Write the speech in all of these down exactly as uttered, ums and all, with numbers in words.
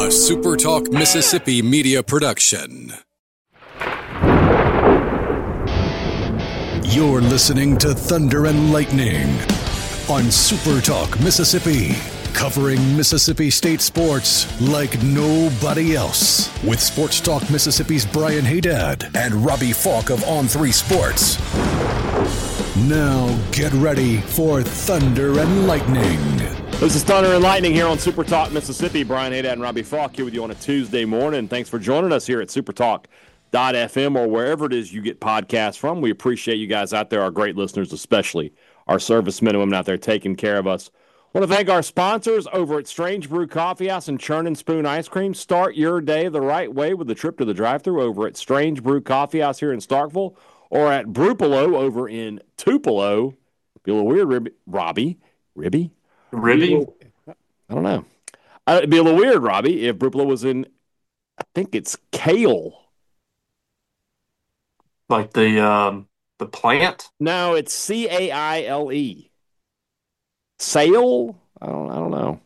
A Super Talk Mississippi media production. You're listening to Thunder and Lightning on Super Talk Mississippi, covering Mississippi State sports like nobody else. With Sports Talk Mississippi's Brian Haydad and Robbie Falk of On three Sports. Now get ready for Thunder and Lightning. This is Thunder and Lightning here on Super Talk Mississippi. Brian Haydad and Robbie Falk here with you on a Tuesday morning. Thanks for joining us here at supertalk dot f m or wherever it is you get podcasts from. We appreciate you guys out there, our great listeners, especially our servicemen and women out there taking care of us. I want to thank our sponsors over at Strange Brew Coffee House and Churn and Spoon Ice Cream. Start your day the right way with a trip to the drive-thru over at Strange Brew Coffee House here in Starkville or at Brupolo over in Tupelo. Be a little weird, Ribby. Robbie. Ribby? Ribby? I don't know. Uh, it'd be a little weird, Robbie, if Brupolo was in, I think it's Kale. Like the um, the plant? No, it's C A I L E. Sale? I don't, I don't know.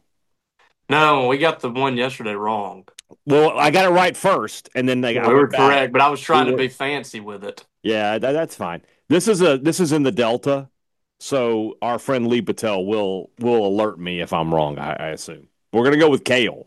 No, we got the one yesterday wrong. Well, I got it right first, and then they got we were back. correct, but I was trying we to were, be fancy with it. Yeah, that, that's fine. This is a this is in the Delta, so our friend Lee Patel will will alert me if I'm wrong. I, I assume we're gonna go with Kale.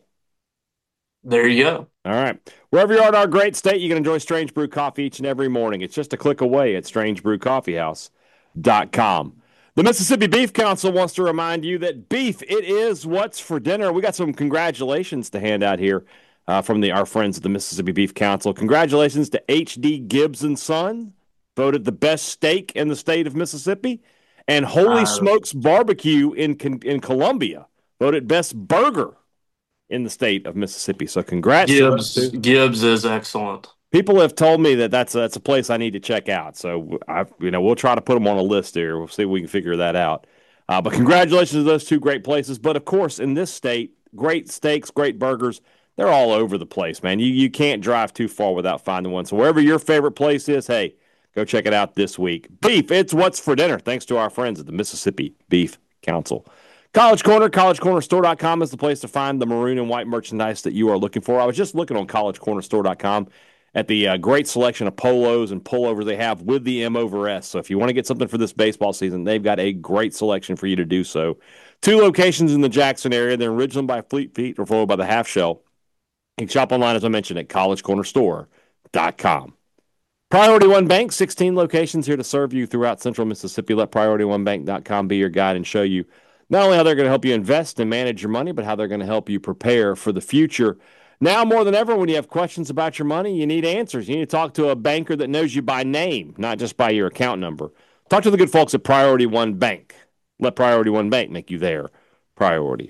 There you go. All right. Wherever you are in our great state, you can enjoy Strange Brew Coffee each and every morning. It's just a click away at strange brew coffee house dot com. The Mississippi Beef Council wants to remind you that beef, it is what's for dinner. We got some congratulations to hand out here uh, from the our friends at the Mississippi Beef Council. Congratulations to H D Gibbs and Son, voted the best steak in the state of Mississippi. And Holy uh, Smokes Barbecue in in Columbia, voted best burger in the state of Mississippi. So congrats. Gibbs, Gibbs is excellent. People have told me that that's a, that's a place I need to check out. So, I, you know, we'll try to put them on a list here. We'll see if we can figure that out. Uh, but congratulations to those two great places. But, of course, in this state, great steaks, great burgers, they're all over the place, man. You, you can't drive too far without finding one. So wherever your favorite place is, hey, go check it out this week. Beef, it's what's for dinner, thanks to our friends at the Mississippi Beef Council. College Corner, college corner store dot com is the place to find the maroon and white merchandise that you are looking for. I was just looking on college corner store dot com at the uh, great selection of polos and pullovers they have with the M over S. So if you want to get something for this baseball season, they've got a great selection for you to do so. Two locations in the Jackson area. They're originally by Fleet Feet or followed by the Half Shell. You can shop online, as I mentioned, at college corner store dot com. Priority One Bank, sixteen locations here to serve you throughout central Mississippi. Let priority one bank dot com be your guide and show you not only how they're going to help you invest and manage your money, but how they're going to help you prepare for the future. Now more than ever, when you have questions about your money, you need answers. You need to talk to a banker that knows you by name, not just by your account number. Talk to the good folks at Priority One Bank. Let Priority One Bank make you their priority.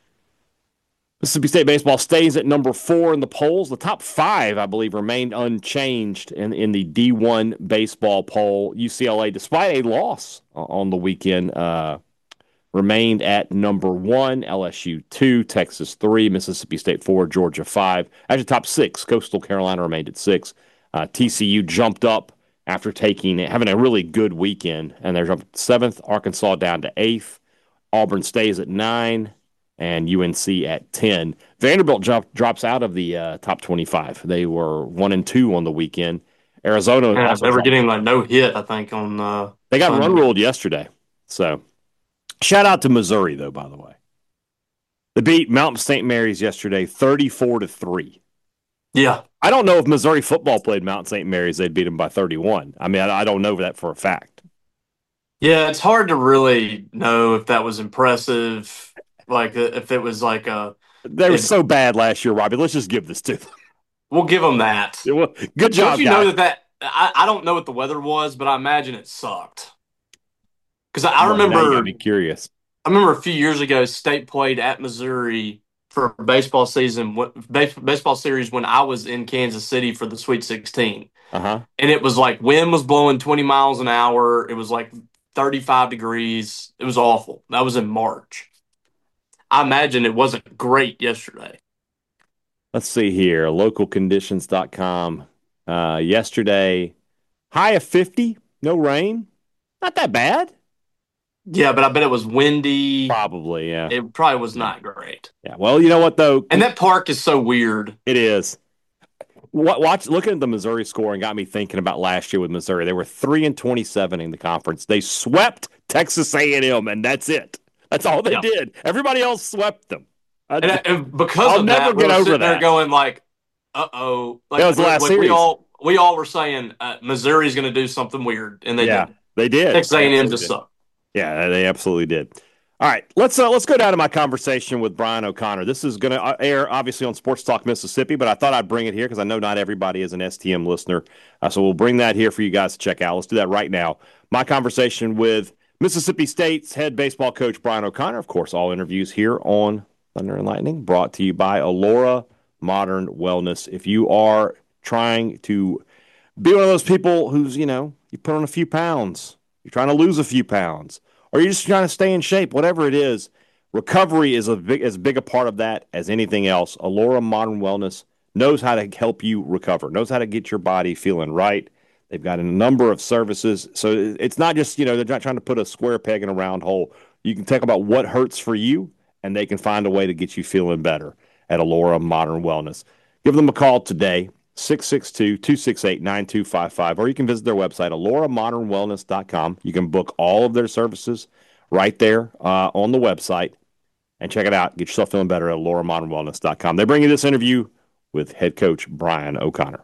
Mississippi State baseball stays at number four in the polls. The top five, I believe, remained unchanged in, in the D one baseball poll. U C L A, despite a loss on the weekend, uh, remained at number one, L S U two, Texas three, Mississippi State four, Georgia five. Actually, top six, Coastal Carolina remained at six. Uh, T C U jumped up after taking having a really good weekend, and they're jumped seventh. Arkansas down to eighth. Auburn stays at nine, and U N C at ten. Vanderbilt jump, drops out of the uh, top twenty-five. They were one and two on the weekend. Arizona, yeah, they were getting like no hit, I think, on. Uh, they got Sunday. run ruled yesterday, so. Shout out to Missouri, though, by the way. They beat Mount Saint Mary's yesterday thirty-four to three. Yeah. I don't know if Missouri football played Mount Saint Mary's, they'd beat them by thirty-one. I mean, I, I don't know that for a fact. Yeah, it's hard to really know if that was impressive, like if it was like a... They were so bad last year, Robbie. Let's just give this to them. We'll give them that. Yeah, well, good job, Don't you guys. know that that... I, I don't know what the weather was, but I imagine it sucked. Because I Well, remember, now you gotta be curious. I remember a few years ago, State played at Missouri for baseball season, baseball series when I was in Kansas City for the Sweet sixteen, uh-huh. and it was like wind was blowing twenty miles an hour. It was like thirty-five degrees. It was awful. That was in March. I imagine it wasn't great yesterday. Let's see here, local conditions dot com. Uh, yesterday, high of fifty, no rain, not that bad. Yeah, but I bet it was windy. Probably, yeah. It probably was Yeah. not great. Yeah. Well, you know what though? And that park is so weird. It is. Watch looking at the Missouri score and got me thinking about last year with Missouri. They were three and twenty-seven in the conference. They swept Texas A and M, and that's it. That's all they Yeah. did. Everybody else swept them. I, And, and because I'll of never that, we get were over sitting there that. going like, "Uh oh!" Like, That was the last like we series. all we all were saying uh, Missouri's going to do something weird, and they Yeah, did. they did. Texas They A and M absolutely just did. sucked. Yeah, they absolutely did. All right, let's uh, let's go down to my conversation with Brian O'Connor. This is going to air obviously on Sports Talk Mississippi, but I thought I'd bring it here because I know not everybody is an S T M listener. Uh, so we'll bring that here for you guys to check out. Let's do that right now. My conversation with Mississippi State's head baseball coach Brian O'Connor. Of course, all interviews here on Thunder and Lightning brought to you by Alora Modern Wellness. If you are trying to be one of those people who's, you know, you put on a few pounds, you're trying to lose a few pounds, or you're just trying to stay in shape, whatever it is, recovery is a big, as big a part of that as anything else. Alora Modern Wellness knows how to help you recover, knows how to get your body feeling right. They've got a number of services. So it's not just, you know, they're not trying to put a square peg in a round hole. You can talk about what hurts for you, and they can find a way to get you feeling better at Alora Modern Wellness. Give them a call today, six six two, two six eight, nine two five five, or you can visit their website, alora modern wellness dot com. You can book all of their services right there uh, on the website and check it out. Get yourself feeling better at alora modern wellness dot com. They bring you this interview with head coach Brian O'Connor.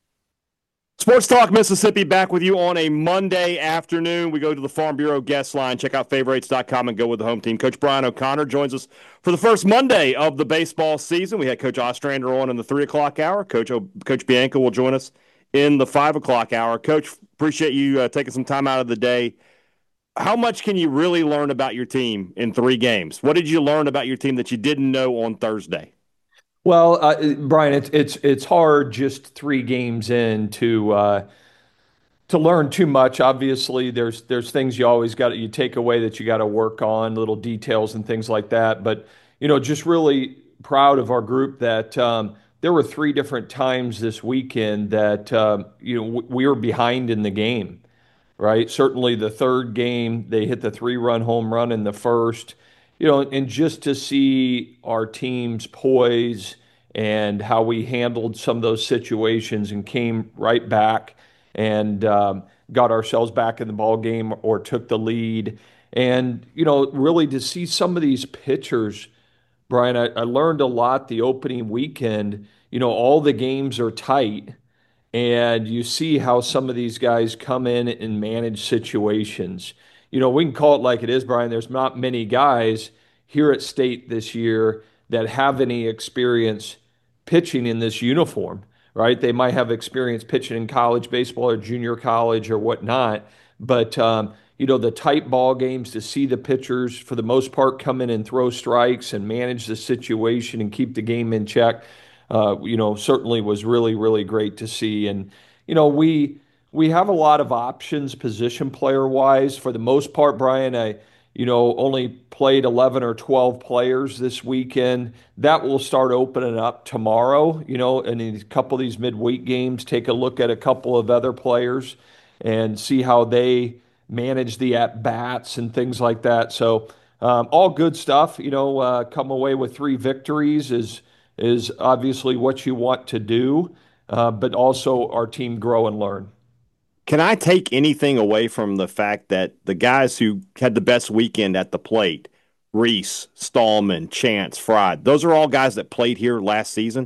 Sports Talk Mississippi back with you on a Monday afternoon. We go to the Farm Bureau guest line. Check out favorites dot com and go with the home team. Coach Brian O'Connor joins us for the first Monday of the baseball season. We had Coach Ostrander on in the three o'clock hour. Coach o- Coach Bianca will join us in the five o'clock hour. Coach, appreciate you uh, taking some time out of the day. How much can you really learn about your team in three games? What did you learn about your team that you didn't know on Thursday? Well, uh, Brian, it's it's it's hard just three games in to uh, to learn too much. Obviously, there's there's things you always got you take away that you got to work on, little details and things like that. But you know, just really proud of our group that um, there were three different times this weekend that um, you know w- we were behind in the game, right? Certainly the third game, they hit the three-run home run in the first, you know, and just to see our team's poise and how we handled some of those situations and came right back and um, got ourselves back in the ball game or took the lead. And, you know, really to see some of these pitchers, Brian, I, I learned a lot the opening weekend. You know, all the games are tight and you see how some of these guys come in and manage situations. You know, we can call it like it is, Brian. There's not many guys here at State this year that have any experience pitching in this uniform, right? They might have experience pitching in college baseball or junior college or whatnot, but um, you know, the tight ball games to see the pitchers for the most part come in and throw strikes and manage the situation and keep the game in check uh, you know, certainly was really, really great to see. And, you know, we we have a lot of options position player wise. For the most part, Brian, I, you know, only played eleven or twelve players this weekend. That will start opening up tomorrow, you know, and in a couple of these midweek games, take a look at a couple of other players and see how they manage the at bats and things like that. So, um, all good stuff. You know, uh, come away with three victories is is obviously what you want to do, uh, but also our team grow and learn. Can I take anything away from the fact that the guys who had the best weekend at the plate, Reese, Stallman, Chance, Fried, those are all guys that played here last season?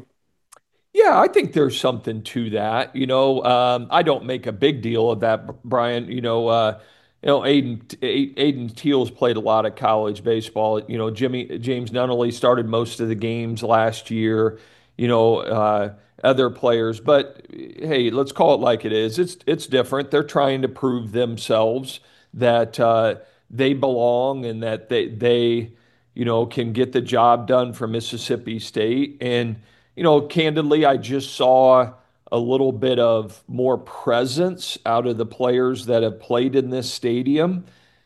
Yeah, I think there's something to that. You know, um, I don't make a big deal of that, Brian. You know, uh, you know, Aiden Aiden Teal's played a lot of college baseball. You know, Jimmy James Nunnally started most of the games last year. You know, uh, other players, but hey, let's call it like it is. It's it's different. They're trying to prove themselves that uh, they belong and that they they you know can get the job done for Mississippi State. And you know, candidly, I just saw a little bit of more presence out of the players that have played in this stadium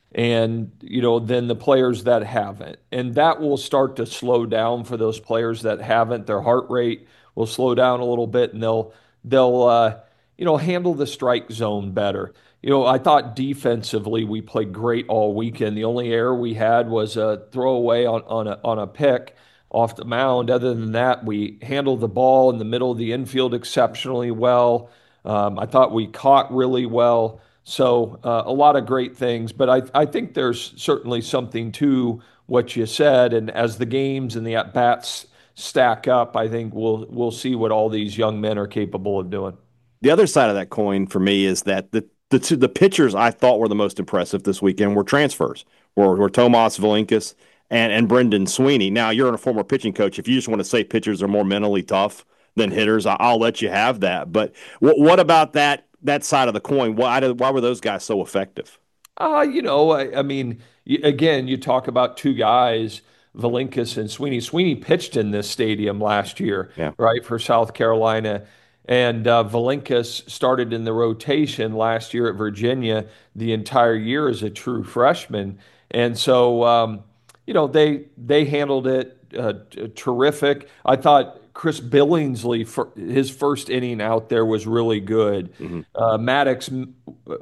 and, you know, than the players that haven't. And that will start to slow down for those players that haven't. Their heart rate will slow down a little bit and they'll they'll uh, you know, handle the strike zone better. you know, I thought defensively we played great all weekend. The only error we had was a throwaway on on a on a pick off the mound. Other than that, we handled the ball in the middle of the infield exceptionally well. Um, I thought we caught really well. So uh, a lot of great things, but I I think there's certainly something to what you said. And as the games and the at bats stack up, I think we'll we'll see what all these young men are capable of doing. The other side of that coin for me is that the the two, the pitchers I thought were the most impressive this weekend were transfers, were, were Tomas Valinkas and and Brendan Sweeney. Now you're a former pitching coach. If you just want to say pitchers are more mentally tough than hitters, I, I'll let you have that. But what what about that that side of the coin? Why did, why were those guys so effective? Uh, you know, I, I mean, y- again, you talk about two guys, Valinkas and Sweeney. Sweeney pitched in this stadium last year, Yeah. right, for South Carolina. And uh, Valinkas started in the rotation last year at Virginia the entire year as a true freshman. And so, um, you know, they they handled it uh, t- terrific. I thought Chris Billingsley, for his first inning out there was really good. Mhm. Uh, Maddox M-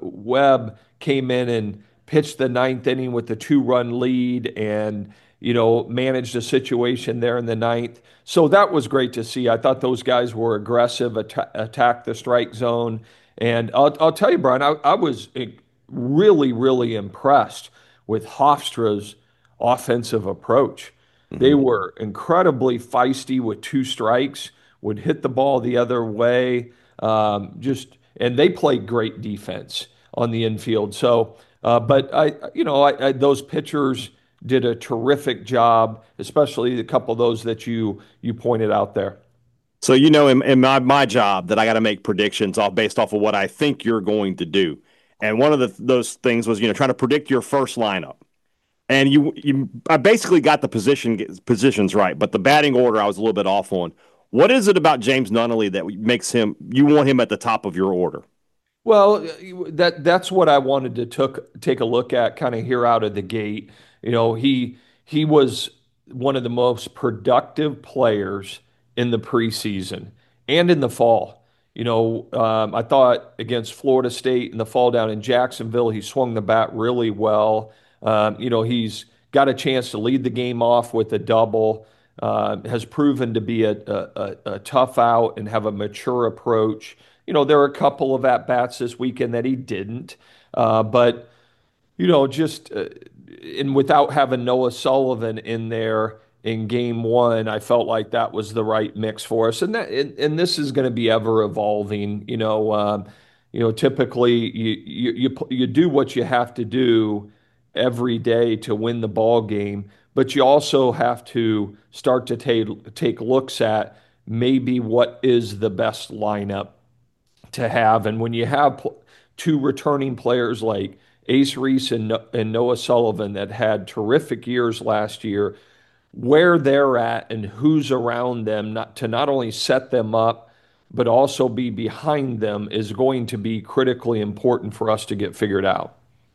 Webb came in and pitched the ninth inning with the two-run lead and, you know, managed a situation there in the ninth. So that was great to see. I thought those guys were aggressive, atta- attacked the strike zone. And I'll, I'll tell you, Brian, I, I was eh, really, really impressed with Hofstra's offensive approach. They Mhm. were incredibly feisty with two strikes, would hit the ball the other way, um, just and they played great defense on the infield. So, uh, but I, you know, I, I, those pitchers did a terrific job, especially a couple of those that you you pointed out there. So you know, in, in my my job, that I got to make predictions off based off of what I think you're going to do, and one of the those things was you know trying to predict your first lineup. And you, you, I basically got the position positions right, but the batting order I was a little bit off on. What is it about James Nunnally that makes him you want him at the top of your order? Well, that that's what I wanted to took take a look at kind of here out of the gate. You know, he he was one of the most productive players in the preseason and in the fall. You know, um, I thought against Florida State in the fall down in Jacksonville, he swung the bat really well. Um, you know, he's got a chance to lead the game off with a double. Uh, has proven to be a, a, a a tough out and have a mature approach. You know, there are a couple of at bats this weekend that he didn't, uh, but you know, just uh, and without having Noah Sullivan in there in game one, I felt like that was the right mix for us. And that and, and this is going to be ever evolving. You know, um, you know, typically you, you you you do what you have to do every day to win the ball game, but you also have to start to take take looks at maybe what is the best lineup to have. And when you have pl- two returning players like Ace Reese and, no- and Noah Sullivan that had terrific years last year, where they're at and who's around them not, to not only set them up, but also be behind them is going to be critically important for us to get figured out.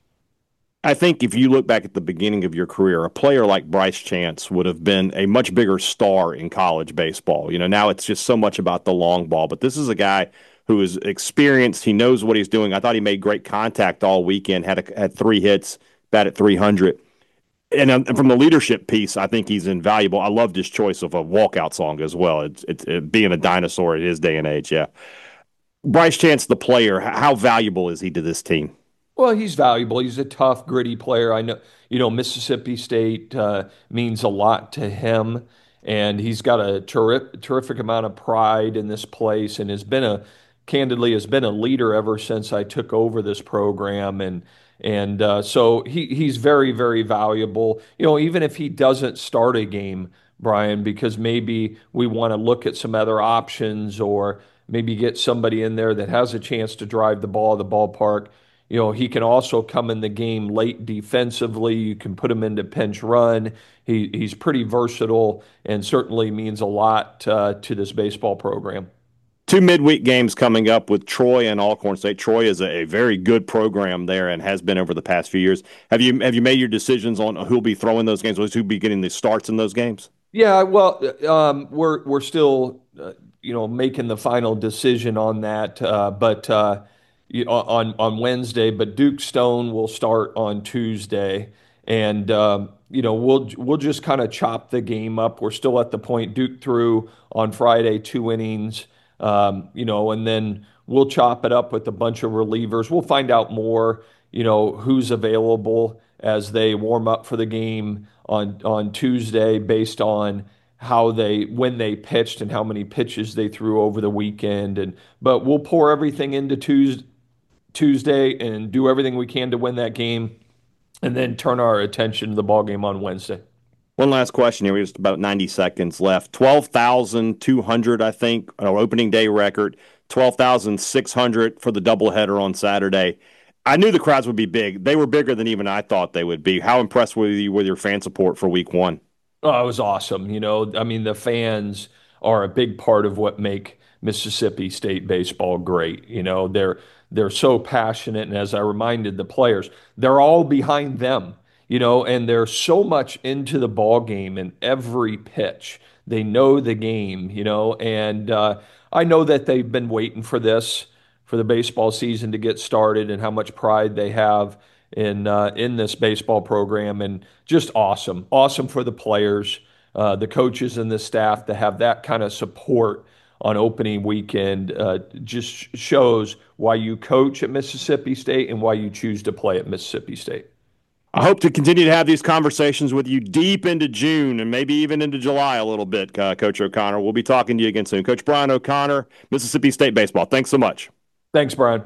I think if you look back at the beginning of your career, a player like Bryce Chance would have been a much bigger star in college baseball. You know, now it's just so much about the long ball, but this is a guy who is experienced. He knows what he's doing. I thought he made great contact all weekend, had a, had three hits, batted three hundred. And, um, and from the leadership piece, I think he's invaluable. I loved his choice of a walkout song as well. It's, it's it, being a dinosaur at his day and age. Yeah. Bryce Chance, the player, how valuable is he to this team? Well, he's valuable. He's a tough, gritty player. I know, you know, Mississippi State uh, means a lot to him, and he's got a terrific, terrific amount of pride in this place, and has been a, candidly, has been a leader ever since I took over this program, and and uh, so he he's very, very valuable. You know, even if he doesn't start a game, Brian, because maybe we want to look at some other options or maybe get somebody in there that has a chance to drive the ball to the ballpark. You know, he can also come in the game late defensively. You can put him into pinch run. He he's pretty versatile and certainly means a lot uh, to this baseball program. Two midweek games coming up with Troy and Alcorn State. Troy is a, a very good program there and has been over the past few years. Have you have you made your decisions on who'll be throwing those games, who'll be getting the starts in those games? Yeah, well, um, we're we're still uh, you know making the final decision on that, uh, but uh, on on Wednesday, but Duke Stone will start on Tuesday, and um, you know we'll we'll just kind of chop the game up. We're still at the point Duke threw on Friday two innings, um, you know, and then we'll chop it up with a bunch of relievers. We'll find out more, you know, who's available as they warm up for the game on on Tuesday based on how they when they pitched and how many pitches they threw over the weekend. And but we'll pour everything into Tuesday Tuesday and do everything we can to win that game, and then turn our attention to the ball game on Wednesday. One last question here. We have just about ninety seconds left. twelve thousand two hundred, I think, our opening day record. twelve thousand six hundred for the doubleheader on Saturday. I knew the crowds would be big. They were bigger than even I thought they would be. How impressed were you with your fan support for week one? Oh, it was awesome. You know, I mean, the fans are a big part of what make Mississippi State baseball great. You know, they're they're so passionate, and as I reminded the players, they're all behind them. You know, and they're so much into the ball game and every pitch. They know the game. You know, and uh, I know that they've been waiting for this for the baseball season to get started, and how much pride they have in uh, in this baseball program, and just awesome, awesome for the players, uh, the coaches, and the staff to have that kind of support on opening weekend. Uh, just shows why you coach at Mississippi State and why you choose to play at Mississippi State. I hope to continue to have these conversations with you deep into June and maybe even into July a little bit, uh, Coach O'Connor. We'll be talking to you again soon. Coach Brian O'Connor, Mississippi State baseball. Thanks so much. Thanks, Brian.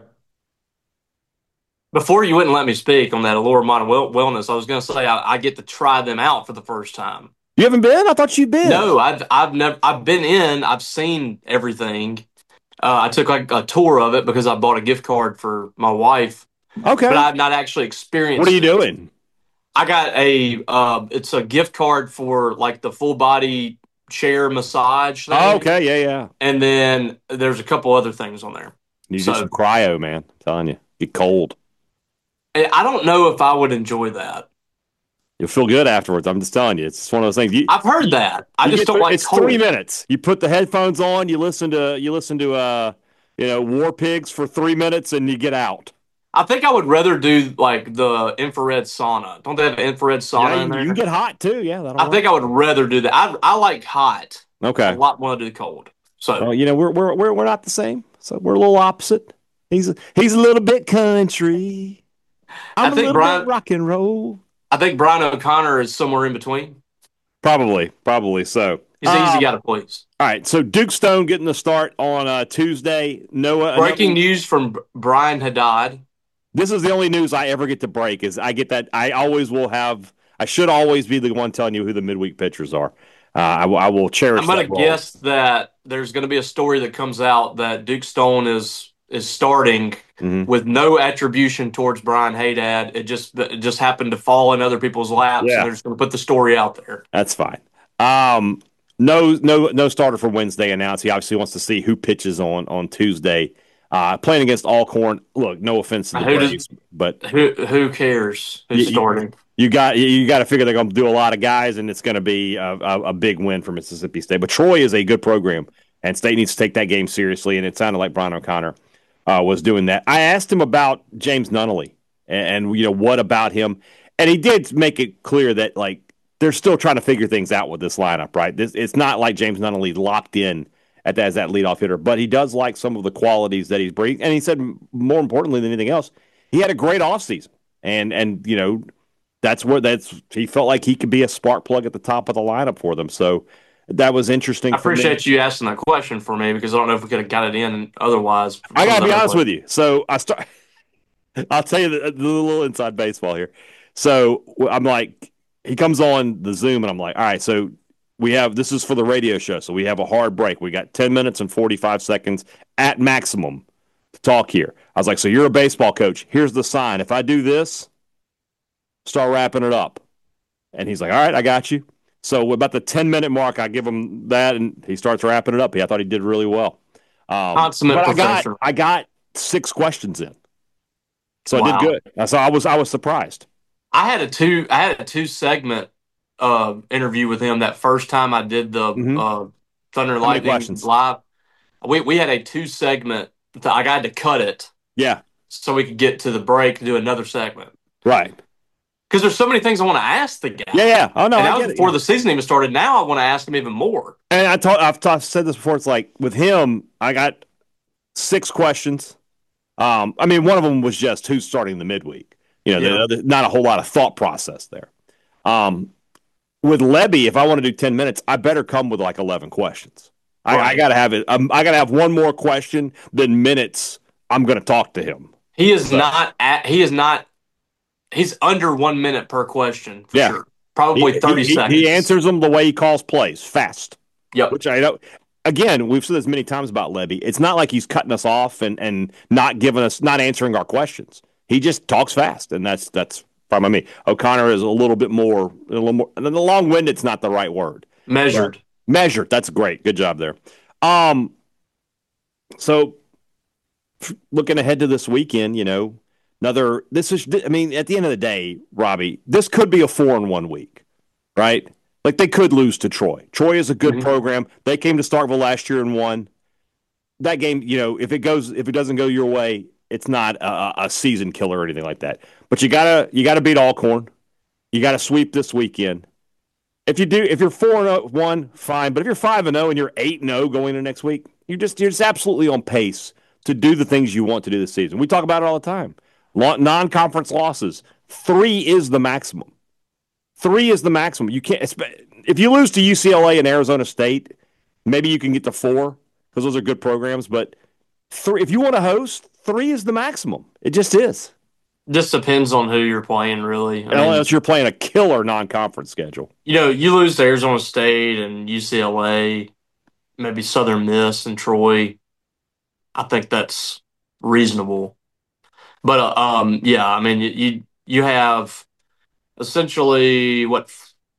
Before you wouldn't let me speak on that Allure Modern Wellness, I was going to say I, I get to try them out for the first time. You haven't been? I thought you'd been. No, I've I've never I've been in. I've seen everything. Uh, I took like a tour of it because I bought a gift card for my wife. Okay, but I've not actually experienced. What are you it. doing? I got a. Uh, it's a gift card for like the full body chair massage thing. Oh, okay, yeah, yeah. And then there's a couple other things on there. You so, do some cryo, man. I'm telling you, get cold. I don't know if I would enjoy that. You'll feel good afterwards. I'm just telling you. It's one of those things. You, I've heard that. I just don't th- like It's cold. three minutes. You put the headphones on. You listen to you listen to uh you know War Pigs for three minutes, and you get out. I think I would rather do like the infrared sauna. Don't they have infrared sauna Yeah, in there? You can get hot too. Yeah, that'll I work. think I would rather do that. I I like hot. Okay. A lot more to do cold. So well, you know we're we're we're we're not the same. So we're a little opposite. He's a, he's a little bit country. I'm I think a little Brian, bit rock and roll. I think Brian O'Connor is somewhere in between. Probably, probably so. He's an um, easy guy to please. All right, so Duke Stone getting the start on uh, Tuesday. Noah. Breaking another, news from Brian Haddad. This is the only news I ever get to break. Is I get that I always will have. I should always be the one telling you who the midweek pitchers are. Uh, I, will, I will cherish. I'm going to guess that there's going to be a story that comes out that Duke Stone is is starting mm-hmm. with no attribution towards Brian Haddad. It just it just happened to fall in other people's laps, yeah. and they're just going to put the story out there. That's fine. Um, no, no, no starter for Wednesday announced. He obviously wants to see who pitches on on Tuesday. Uh, playing against Alcorn. Look, no offense to the who Braves, does, but who who cares who's you, starting? You, you got you got to figure they're going to do a lot of guys, and it's going to be a, a, a big win for Mississippi State. But Troy is a good program, and State needs to take that game seriously. And it sounded like Brian O'Connor uh, was doing that. I asked him about James Nunnally, and, and you know what about him, and he did make it clear that like they're still trying to figure things out with this lineup. Right, this it's not like James Nunnally locked in at that, as that leadoff hitter, but he does like some of the qualities that he's bringing. And he said, more importantly than anything else, he had a great offseason. And, and you know, that's where that's he felt like he could be a spark plug at the top of the lineup for them. So that was interesting. I appreciate you asking that question for me because I don't know if we could have got it in otherwise. I got to be honest with you. So I start, I'll tell you the, the little inside baseball here. So I'm like, he comes on the Zoom and I'm like, all right, so we have, this is for the radio show, so we have a hard break. We got ten minutes and forty-five seconds at maximum to talk here. I was like, so you're a baseball coach. Here's the sign. If I do this, start wrapping it up. And he's like, all right, I got you. So about the ten-minute mark, I give him that, and he starts wrapping it up. I thought he did really well. Um, Consummate but I professor. got, I got six questions in. So wow. I did good. So I was, I was surprised. I had a two, I had a two-segment Uh, interview with him that first time I did the mm-hmm. uh, Thunder and Lightning live. We we had a two segment. I got to cut it. Yeah, so we could get to the break and do another segment. Right. Because there's so many things I want to ask the guy. Yeah, yeah. Oh, no, and I that was get before it, yeah. the season even started. Now I want to ask him even more. And I told, I've, I've said this before. It's like with him, I got six questions. Um, I mean, one of them was just who's starting the midweek. You know, yeah. the, the, not a whole lot of thought process there. Um, with Lebby, if I want to do ten minutes, I better come with like eleven questions. Right. I, I got to have it. Um, I got to have one more question than minutes. I'm going to talk to him. He is so. not. At, he is not. He's under one minute per question for yeah. sure. Probably he, thirty he, seconds. He answers them the way he calls plays, fast. Yep. Which I know. Again, we've said this many times about Lebby. It's not like he's cutting us off and, and not giving us, not answering our questions. He just talks fast, and that's that's fine by me. O'Connor is a little bit more, a little more. The long-winded's not the right word. Measured. But measured. That's great. Good job there. Um. So, looking ahead to this weekend, you know, another. This is. I mean, at the end of the day, Robbie, this could be a four in one week, right? Like, they could lose to Troy. Troy is a good mm-hmm. program. They came to Starkville last year and won. That game, you know, if it goes, if it doesn't go your way, it's not a, a season killer or anything like that. But you gotta, you gotta beat Alcorn. You gotta sweep this weekend. If you do, if you're four and one, fine. But if you're five and zero and you're eight and zero going into next week, you're just, you're just absolutely on pace to do the things you want to do this season. We talk about it all the time. Non-conference losses, three is the maximum. Three is the maximum. You can't. If you lose to U C L A and Arizona State, maybe you can get to four because those are good programs. But three, if you want to host, three is the maximum. It just is. Just depends on who you're playing, really. I Unless mean, you're playing a killer non-conference schedule. You know, you lose to Arizona State and U C L A, maybe Southern Miss and Troy. I think that's reasonable. But uh, um, yeah, I mean, you you have. Essentially, what,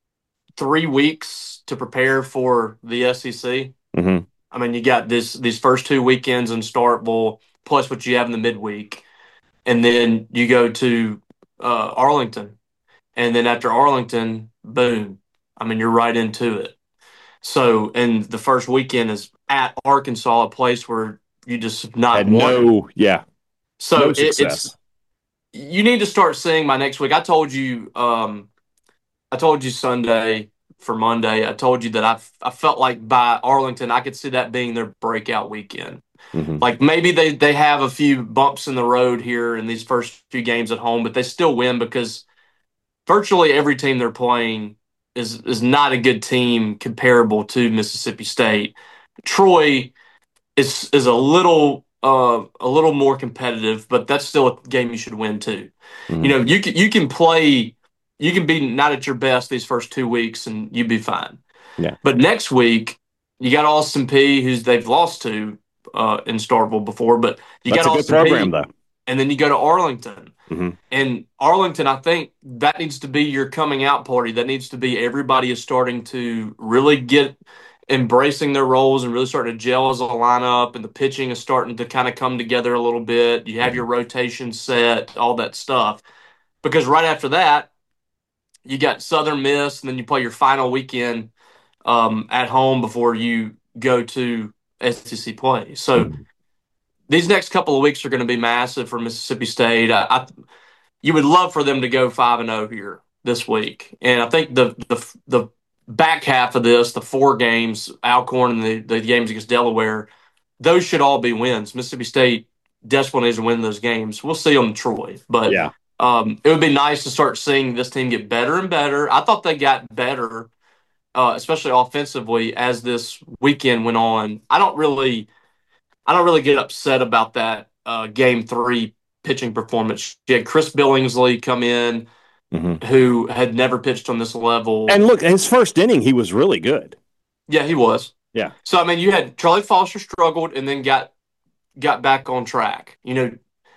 three weeks to prepare for the S E C? Mm-hmm. I mean, you got this these first two weekends in Starkville, plus what you have in the midweek. And then you go to uh, Arlington. And then after Arlington, boom. I mean, you're right into it. So, and the first weekend is at Arkansas, a place where you just not Had no, yeah. So no it, success. it's you need to start seeing by next week. I told you, um, I told you Sunday for Monday. I told you that I, I felt like by Arlington, I could see that being their breakout weekend. Mm-hmm. Like maybe they, they have a few bumps in the road here in these first few games at home, but they still win because virtually every team they're playing is is not a good team comparable to Mississippi State. Troy is is a little. Uh, a little more competitive, but that's still a game you should win too. Mm-hmm. You know, you can you can play, you can be not at your best these first two weeks, and you'd be fine. Yeah. But next week, you got Austin Peay, who's they've lost to uh, in Starkville before, but you that's got a Austin good program, Peay, though. And then you go to Arlington, mm-hmm. and Arlington, I think that needs to be your coming out party. That needs to be everybody is starting to really get. Embracing their roles and really starting to gel as a lineup, and the pitching is starting to kind of come together a little bit. You have your rotation set, all that stuff. Because right after that, you got Southern Miss, and then you play your final weekend um, at home before you go to S E C play. So mm-hmm. these next couple of weeks are going to be massive for Mississippi State. I, I, you would love for them to go five and zero here this week, and I think the the the back half of this, the four games, Alcorn and the, the games against Delaware, those should all be wins. Mississippi State desperately needs to win those games. We'll see on Troy. But yeah. um, it would be nice to start seeing this team get better and better. I thought they got better, uh, especially offensively, as this weekend went on. I don't really I don't really get upset about that uh, game three pitching performance. You had Chris Billingsley come in, Mm-hmm. who had never pitched on this level. And look, his first inning, he was really good. Yeah, he was. Yeah. So, I mean, you had Charlie Foster struggled and then got got back on track. You know,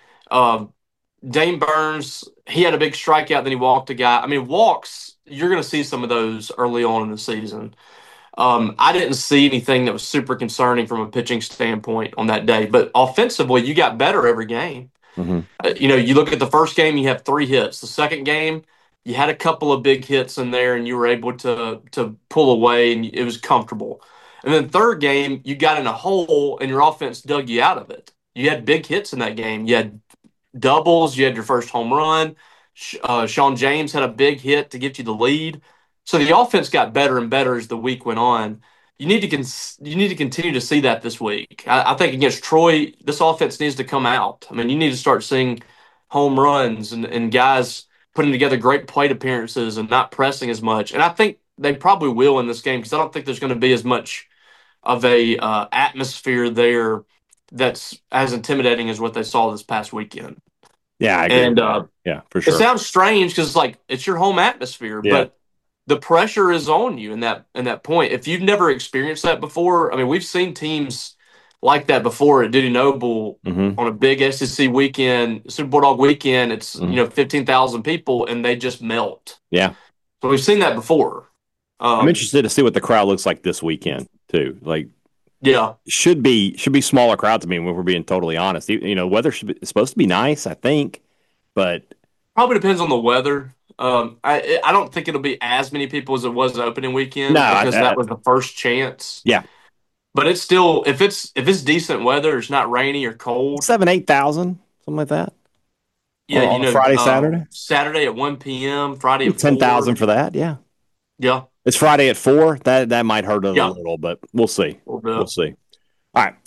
um, Dane Burns, he had a big strikeout, then he walked a guy. I mean, walks, you're going to see some of those early on in the season. Um, I didn't see anything that was super concerning from a pitching standpoint on that day. But offensively, you got better every game. Mm-hmm. Uh, you know, you look at the first game, you have three hits. The second game, you had a couple of big hits in there, and you were able to to pull away, and it was comfortable. And then third game, you got in a hole, and your offense dug you out of it. You had big hits in that game. You had doubles. You had your first home run. Uh, Sean James had a big hit to give you the lead. So the offense got better and better as the week went on. You need to con- you need to continue to see that this week. I, I think against Troy, this offense needs to come out. I mean, you need to start seeing home runs and, and guys putting together great plate appearances and not pressing as much. And I think they probably will in this game because I don't think there's going to be as much of a uh, atmosphere there that's as intimidating as what they saw this past weekend. Yeah, I agree. And uh, yeah, for sure. It sounds strange because it's like it's your home atmosphere, yeah. but the pressure is on you in that in that point. If you've never experienced that before, I mean, we've seen teams like that before at Dudy Noble mm-hmm. on a big S E C weekend, Super Bulldog weekend. It's mm-hmm. you know fifteen thousand people and they just melt. Yeah, so we've seen that before. Um, I'm interested to see what the crowd looks like this weekend too. Like, yeah, should be should be smaller crowds. I mean, when we're being totally honest, you know, weather should be, it's supposed to be nice, I think, but probably depends on the weather. Um, I I don't think it'll be as many people as it was the opening weekend no, because I, I, that was the first chance. Yeah, but it's still if it's if it's decent weather, it's not rainy or cold. Seven eight thousand, something like that. Yeah, on, you know, on Friday, uh, Saturday, Saturday at one p.m. Friday at ten thousand for that. Yeah, yeah. It's Friday at four. That that might hurt it yeah. a little, but we'll see. We'll, we'll see. All right.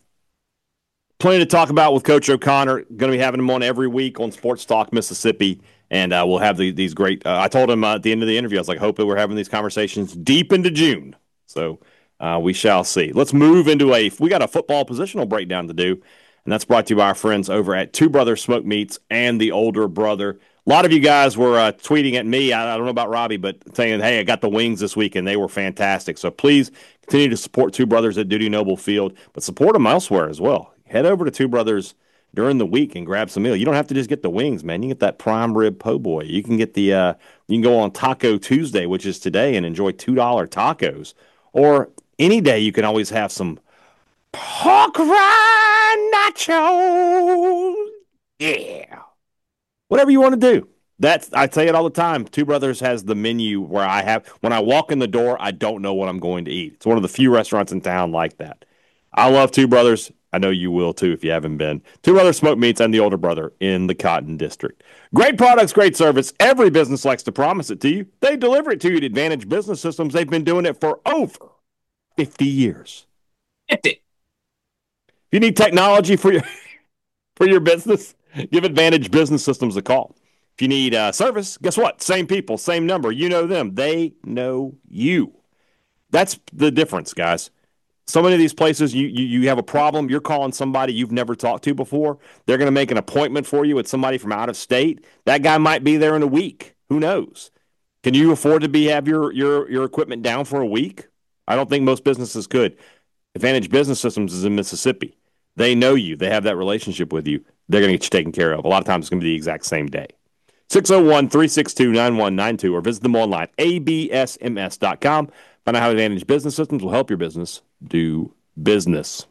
Plenty to talk about with Coach O'Connor. Going to be having him on every week on Sports Talk Mississippi. And uh, we'll have the, these great uh, – I told him uh, at the end of the interview, I was like, hope that we're having these conversations deep into June. So uh, we shall see. Let's move into a – we got a football positional breakdown to do, and that's brought to you by our friends over at Two Brothers Smoke Meats and the Older Brother. A lot of you guys were uh, tweeting at me, I, I don't know about Robbie, but saying, hey, I got the wings this week, and they were fantastic. So please continue to support Two Brothers at Dudy Noble Field, but support them elsewhere as well. Head over to Two Brothers during the week and grab some meal. You don't have to just get the wings, man. You can get that prime rib po' boy. You can get the uh, you can go on Taco Tuesday, which is today, and enjoy two dollar tacos. Or any day you can always have some pork rind nachos. Yeah. Whatever you want to do. That's I say it all the time. Two Brothers has the menu where I have when I walk in the door, I don't know what I'm going to eat. It's one of the few restaurants in town like that. I love Two Brothers. I know you will, too, if you haven't been. Two Brothers Smoke Meats and the Older Brother in the Cotton District. Great products, great service. Every business likes to promise it to you. They deliver it to you at Advantage Business Systems. They've been doing it for over fifty years. fifty. If you need technology for your, for your business, give Advantage Business Systems a call. If you need uh, service, guess what? Same people, same number. You know them. They know you. That's the difference, guys. So many of these places, you, you you have a problem, you're calling somebody you've never talked to before. They're going to make an appointment for you with somebody from out of state. That guy might be there in a week. Who knows? Can you afford to be have your your your equipment down for a week? I don't think most businesses could. Advantage Business Systems is in Mississippi. They know you. They have that relationship with you. They're going to get you taken care of. A lot of times it's going to be the exact same day. six oh one, three six two, nine one nine two or visit them online, A B S M S dot com. Find out how Advantage Business Systems will help your business do business.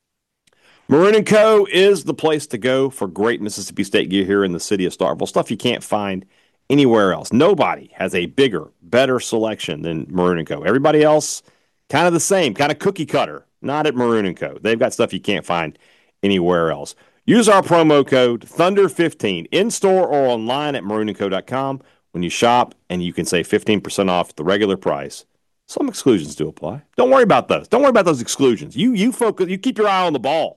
Maroon and Co. is the place to go for great Mississippi State gear here in the city of Starkville. Stuff you can't find anywhere else. Nobody has a bigger, better selection than Maroon and Co. Everybody else, kind of the same, kind of cookie cutter. Not at Maroon and Co. They've got stuff you can't find anywhere else. Use our promo code Thunder fifteen in-store or online at maroon and co dot com when you shop, and you can save fifteen percent off the regular price. Some exclusions do apply. Don't worry about those. Don't worry about those exclusions. You you focus. You keep your eye on the ball.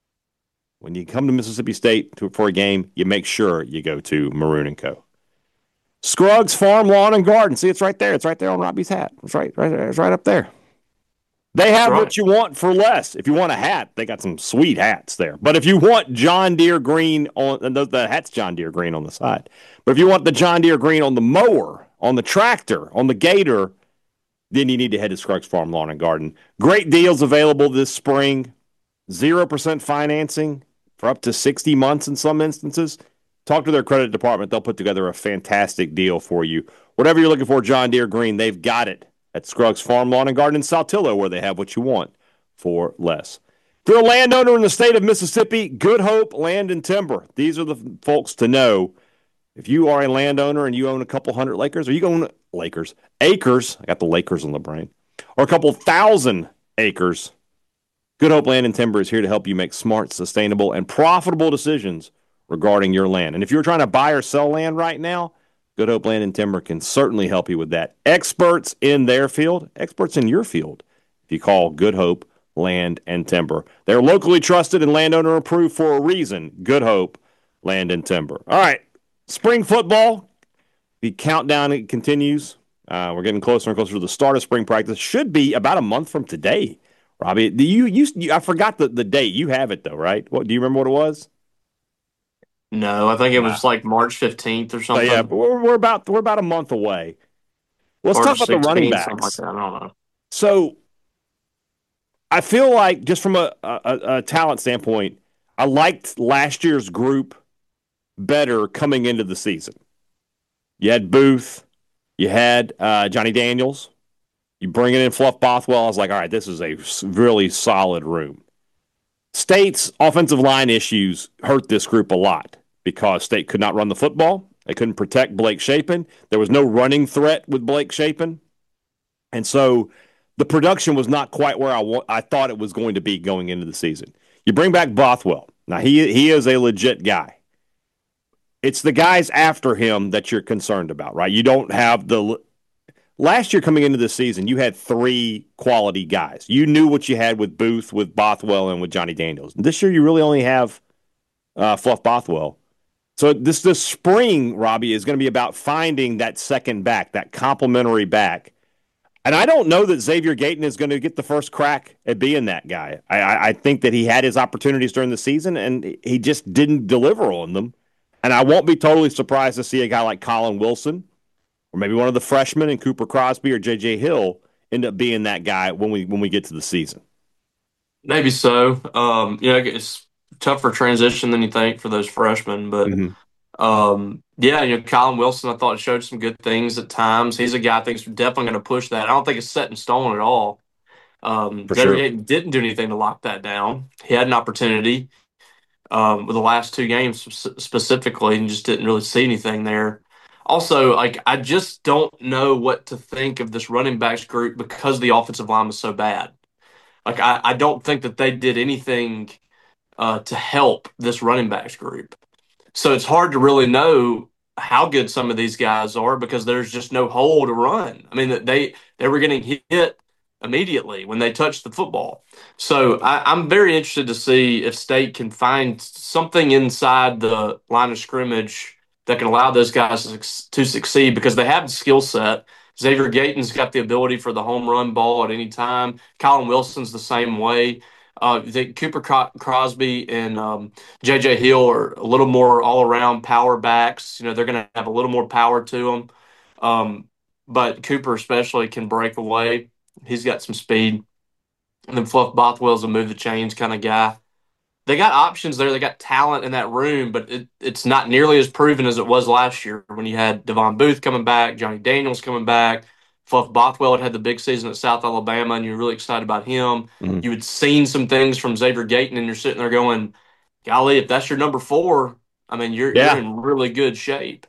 When you come to Mississippi State to, for a game, you make sure you go to Maroon and Co. Scruggs Farm Lawn and Garden. See, it's right there. It's right there on Robbie's hat. It's right, right there. It's right up there. They have right. what you want for less. If you want a hat, they got some sweet hats there. But if you want John Deere green on and the, the hat's John Deere green on the side. But if you want the John Deere green on the mower, on the tractor, on the Gator, then you need to head to Scruggs Farm Lawn and Garden. Great deals available this spring. zero percent financing for up to sixty months in some instances. Talk to their credit department. They'll put together a fantastic deal for you. Whatever you're looking for, John Deere green, they've got it at Scruggs Farm Lawn and Garden in Saltillo, where they have what you want for less. If you're a landowner in the state of Mississippi, Good Hope Land and Timber. These are the folks to know. If you are a landowner and you own a couple hundred acres, or you own Lakers, acres, I got the Lakers on the brain, or a couple thousand acres, Good Hope Land and Timber is here to help you make smart, sustainable, and profitable decisions regarding your land. And if you're trying to buy or sell land right now, Good Hope Land and Timber can certainly help you with that. Experts in their field, experts in your field. If you call Good Hope Land and Timber, they're locally trusted and landowner approved for a reason. Good Hope Land and Timber. All right, spring football. The countdown continues. Uh, we're getting closer and closer to the start of spring practice. Should be about a month from today. Robbie, do you, you, you I forgot the, the date. You have it though, right? What do you remember what it was? No, I think it was like March fifteenth or something. So yeah, we're, we're about we're about a month away. Let's March talk about the running backs. Like that. I don't know. So I feel like just from a, a, a talent standpoint, I liked last year's group better coming into the season. You had Booth, you had uh, Johnny Daniels, you bring in Fluff Bothwell. I was like, all right, this is a really solid room. State's offensive line issues hurt this group a lot because State could not run the football. They couldn't protect Blake Shapen. There was no running threat with Blake Shapen. And so the production was not quite where I, wa- I thought it was going to be going into the season. You bring back Bothwell. Now, he he is a legit guy. It's the guys after him that you're concerned about, right? You don't have the – last year coming into the season, you had three quality guys. You knew what you had with Booth, with Bothwell, and with Johnny Daniels. This year you really only have uh, Fluff Bothwell. So this this spring, Robbie, is going to be about finding that second back, that complementary back. And I don't know that Xavier Gayton is going to get the first crack at being that guy. I, I, I think that he had his opportunities during the season, and he just didn't deliver on them. And I won't be totally surprised to see a guy like Colin Wilson or maybe one of the freshmen in Cooper Crosby or J J Hill end up being that guy when we when we get to the season. Maybe so. Um, you know, it's tougher transition than you think for those freshmen, but mm-hmm. um, yeah, you know, Colin Wilson, I thought showed some good things at times. He's a guy I think is definitely going to push that. I don't think it's set in stone at all. Um, Xavier sure. didn't do anything to lock that down. He had an opportunity um, with the last two games specifically, and just didn't really see anything there. Also, like I just don't know what to think of this running backs group because the offensive line was so bad. Like I, I don't think that they did anything uh, to help this running backs group. So it's hard to really know how good some of these guys are because there's just no hole to run. I mean, they they were getting hit immediately when they touched the football. So I, I'm very interested to see if State can find something inside the line of scrimmage that can allow those guys to, to succeed because they have the skill set. Xavier Gayton's got the ability for the home run ball at any time. Colin Wilson's the same way. Uh, I think Cooper Crosby and um, J J Hill are a little more all-around power backs. You know, they're going to have a little more power to them. Um, but Cooper especially can break away. He's got some speed. And then Fluff Bothwell's a move the chains kind of guy. They got options there. They got talent in that room, but it, it's not nearly as proven as it was last year when you had Devon Booth coming back, Johnny Daniels coming back. Fluff Bothwell had had the big season at South Alabama, and you're really excited about him. Mm-hmm. You had seen some things from Xavier Gayton, and you're sitting there going, golly, if that's your number four, I mean, you're, yeah. you're in really good shape.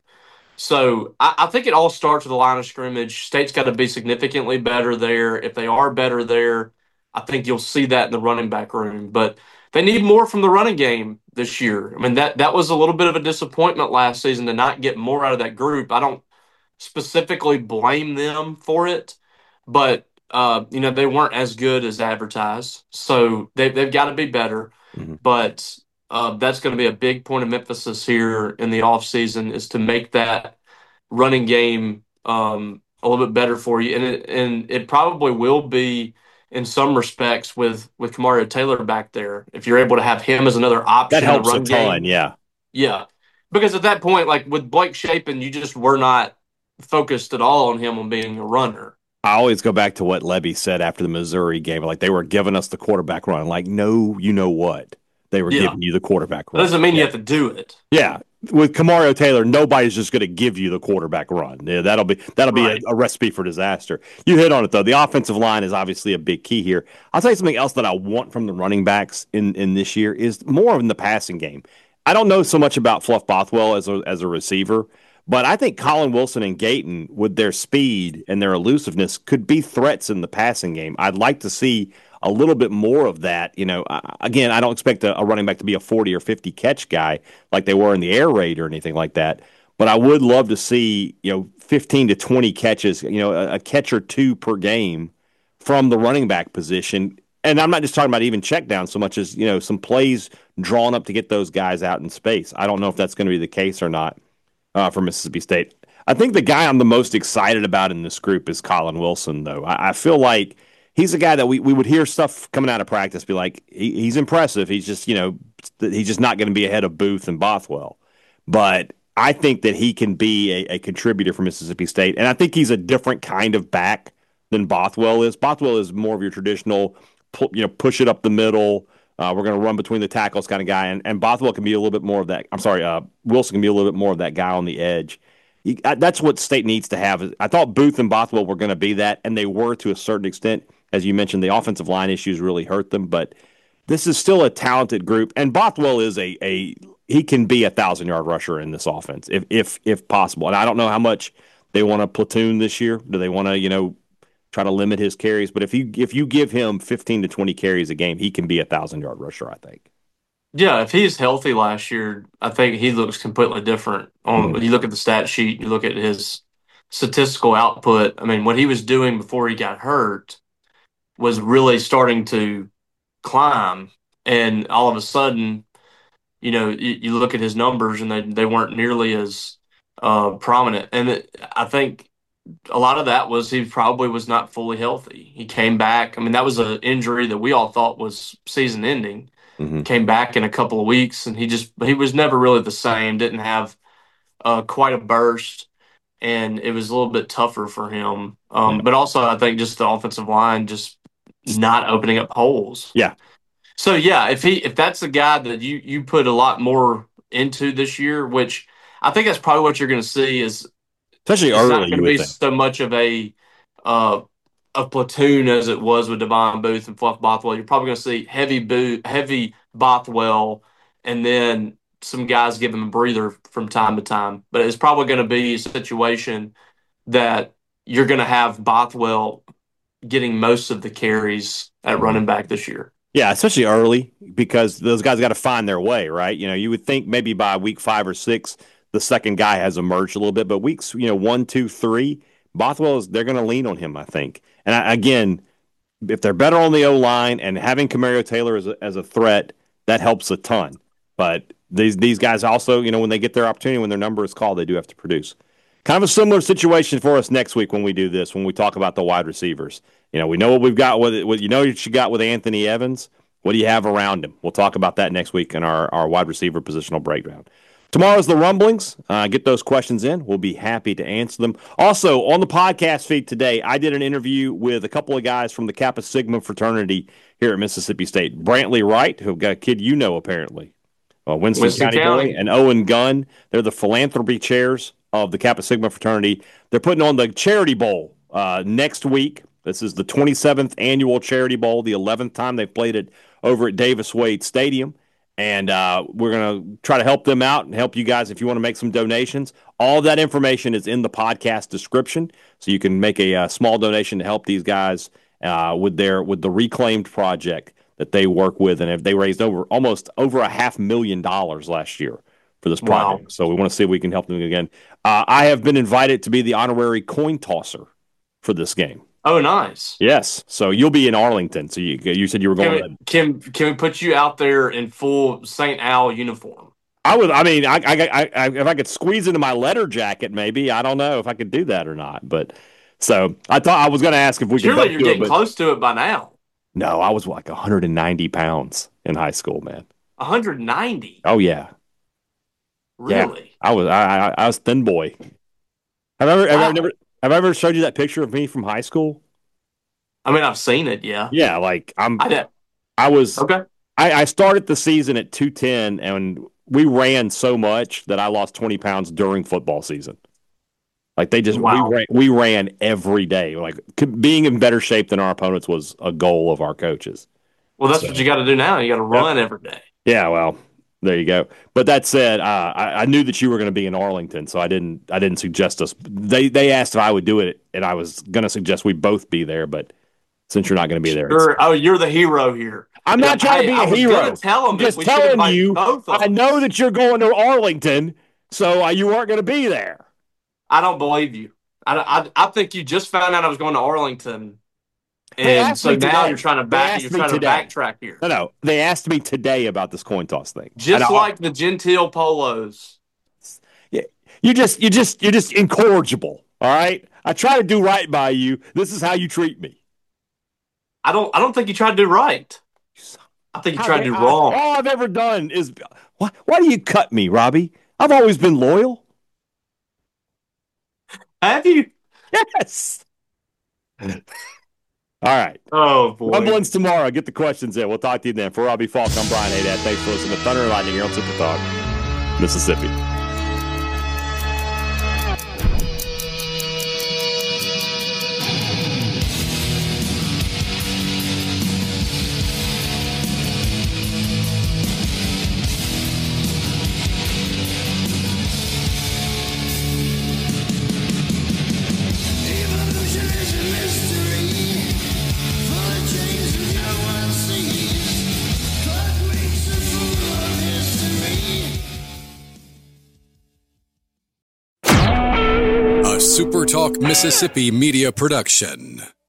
So I, I think it all starts with the line of scrimmage. State's got to be significantly better there. If they are better there, I think you'll see that in the running back room. But they need more from the running game this year. I mean, that that was a little bit of a disappointment last season to not get more out of that group. I don't specifically blame them for it, but, uh, you know, they weren't as good as advertised. So they, they've got to be better. Mm-hmm. But uh, that's going to be a big point of emphasis here in the offseason is to make that running game um, a little bit better for you. And it, and it probably will be in some respects with, with Kamario Taylor back there. If you're able to have him as another option. That helps in the run a ton, game. yeah. Yeah. Because at that point, like with Blake Shapen, you just were not focused at all on him on being a runner. I always go back to what Levy said after the Missouri game. Like they were giving us the quarterback run. Like, no, you know what? They were yeah. giving you the quarterback run. That doesn't mean yeah. you have to do it. Yeah. With Kamario Taylor, nobody's just going to give you the quarterback run. Yeah, that'll be that'll be right. a, a recipe for disaster. You hit on it, though. The offensive line is obviously a big key here. I'll tell you something else that I want from the running backs in, in this year is more in the passing game. I don't know so much about Fluff Bothwell as a, as a receiver, but I think Colin Wilson and Gayton, with their speed and their elusiveness, could be threats in the passing game. I'd like to see a little bit more of that. You know, I, again, I don't expect a, a running back to be a forty or fifty catch guy like they were in the air raid or anything like that. But I would love to see, you know, fifteen to twenty catches, you know, a, a catch or two per game from the running back position. And I'm not just talking about even check down so much as, you know, some plays drawn up to get those guys out in space. I don't know if that's going to be the case or not uh, for Mississippi State. I think the guy I'm the most excited about in this group is Colin Wilson, though. I, I feel like he's a guy that we, we would hear stuff coming out of practice be like, he, he's impressive. He's just, you know, he's just not going to be ahead of Booth and Bothwell. But I think that he can be a, a contributor for Mississippi State. And I think he's a different kind of back than Bothwell is. Bothwell is more of your traditional, you know, push it up the middle. Uh, we're going to run between the tackles kind of guy. And, and Bothwell can be a little bit more of that. I'm sorry, uh, Wilson can be a little bit more of that guy on the edge. He, I, that's what State needs to have. I thought Booth and Bothwell were going to be that, and they were to a certain extent. As you mentioned, the offensive line issues really hurt them. But this is still a talented group. And Bothwell is a, a he can be a thousand-yard rusher in this offense if, if, if possible. And I don't know how much they want to platoon this year. Do they want to, you know, try to limit his carries? But if you if you give him fifteen to twenty carries a game, he can be a thousand-yard rusher, I think. Yeah, if he's healthy last year, I think he looks completely different. On mm-hmm. You look at the stat sheet, you look at his statistical output. I mean, what he was doing before he got hurt was really starting to climb, and all of a sudden, you know, you, you look at his numbers, and they they weren't nearly as uh, prominent. And it, I think a lot of that was he probably was not fully healthy. He came back. I mean, that was an injury that we all thought was season-ending. Mm-hmm. Came back in a couple of weeks, and he just he was never really the same. Didn't have uh, quite a burst, and it was a little bit tougher for him. Um, yeah. But also, I think just the offensive line just not opening up holes. Yeah. So yeah, if he if that's the guy that you you put a lot more into this year, which I think that's probably what you're going to see is especially it's early. Not going to be think. so much of a uh, a platoon as it was with Devon Booth and Fluff Bothwell. You're probably going to see heavy Booth, heavy Bothwell, and then some guys give him a breather from time to time. But it's probably going to be a situation that you're going to have Bothwell getting most of the carries at running back this year. Yeah, especially early because those guys got to find their way, right? You know, you would think maybe by week five or six, the second guy has emerged a little bit, but weeks, you know, one, two, three, Bothwell is they're going to lean on him, I think. And I, again, if they're better on the O-line and having Camario Taylor as a, as a threat, that helps a ton. But these these guys also, you know, when they get their opportunity, when their number is called, they do have to produce. Kind of a similar situation for us next week when we do this, when we talk about the wide receivers. You know, we know what we've got with what you know what you got with Anthony Evans. What do you have around him? We'll talk about that next week in our, our wide receiver positional breakdown. Tomorrow's the rumblings. Uh, get those questions in. We'll be happy to answer them. Also, on the podcast feed today, I did an interview with a couple of guys from the Kappa Sigma fraternity here at Mississippi State. Brantley Wright, who got a kid you know apparently, uh, Winston, Winston County, County boy, and Owen Gunn. They're the philanthropy chairs of the Kappa Sigma fraternity. They're putting on the Charity Bowl uh, next week. This is the twenty-seventh annual Charity Bowl, the eleventh time they've played it over at Davis Wade Stadium. And uh, we're going to try to help them out and help you guys if you want to make some donations. All of that information is in the podcast description, so you can make a, a small donation to help these guys uh, with their with the Reclaimed project that they work with. And if they raised over almost over a half million dollars last year for this project. Wow. So we want to see if we can help them again. Uh, I have been invited to be the honorary coin tosser for this game. Oh, nice. Yes. So you'll be in Arlington. So you you said you were going. Can we, can, can we put you out there in full Saint Al uniform? I would. I mean, I, I, I, if I could squeeze into my letter jacket, maybe. I don't know if I could do that or not. But so I thought I was going to ask if we Surely could. Surely you're getting it, close to it by now. No, I was like one hundred ninety pounds in high school, man. one hundred ninety. Oh yeah. Really? Yeah, I was. I, I, I was thin boy. Have I ever? Have wow. I never? Have I ever showed you that picture of me from high school? I mean, I've seen it, yeah. Yeah, like I'm I, did. I was okay. I, I started the season at two ten, and we ran so much that I lost twenty pounds during football season. Like they just wow. we ran, we ran every day. Like being in better shape than our opponents was a goal of our coaches. Well, that's so, what you got to do now. You got to run yeah. every day. Yeah, well, there you go. But that said, uh, I, I knew that you were going to be in Arlington, so I didn't. I didn't suggest us. They they asked if I would do it, and I was going to suggest we both be there. But since you're not going to be there. Sure. Oh, you're the hero here. I'm not yeah, trying I, to be I a was hero. Gonna tell I'm just telling you, I know that you're going to Arlington, so uh, you weren't going to be there. I don't believe you. I, I, I think you just found out I was going to Arlington. And so now you're trying to back. You're trying to backtrack here. No, no. They asked me today about this coin toss thing. Just like the Gentile polos. Yeah, you just, you just, you're just incorrigible. All right. I try to do right by you. This is how you treat me. I don't. I don't think you tried to do right. I think you tried to do wrong. All I've ever done is why? Why do you cut me, Robbie? I've always been loyal. Have you? Yes. All right. Oh, boy. Rumblings tomorrow. Get the questions in. We'll talk to you then. For Robbie Falk, I'm Brian Haydad. Thanks for listening to Thunder and Lightning here on Super Talk, Mississippi. Super Talk Mississippi Media Production.